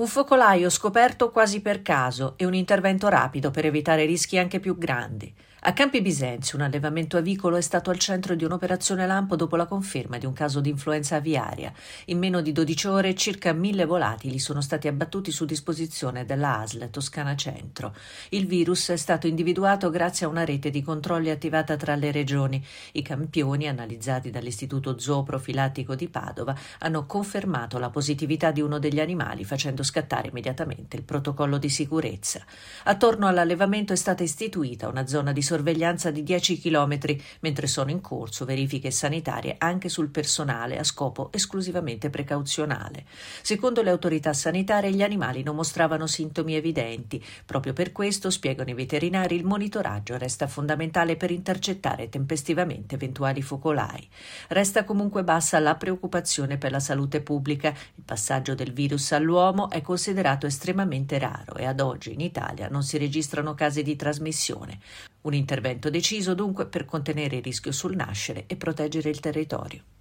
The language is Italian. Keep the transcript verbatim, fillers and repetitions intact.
Un focolaio scoperto quasi per caso e un intervento rapido per evitare rischi anche più grandi. A Campi Bisenzio un allevamento avicolo è stato al centro di un'operazione lampo dopo la conferma di un caso di influenza aviaria. In meno di dodici ore circa mille volatili sono stati abbattuti su disposizione della A S L Toscana Centro. Il virus è stato individuato grazie a una rete di controlli attivata tra le regioni. I campioni, analizzati dall'Istituto Zooprofilattico di Padova, hanno confermato la positività di uno degli animali, facendo scattare immediatamente il protocollo di sicurezza. Attorno all'allevamento è stata istituita una zona di sorveglianza di dieci chilometri, mentre sono in corso verifiche sanitarie anche sul personale a scopo esclusivamente precauzionale. Secondo le autorità sanitarie gli animali non mostravano sintomi evidenti. Proprio per questo, spiegano i veterinari, il monitoraggio resta fondamentale per intercettare tempestivamente eventuali focolai. Resta comunque bassa la preoccupazione per la salute pubblica. Il passaggio del virus all'uomo è considerato estremamente raro e ad oggi in Italia non si registrano casi di trasmissione. Un intervento deciso dunque per contenere il rischio sul nascere e proteggere il territorio.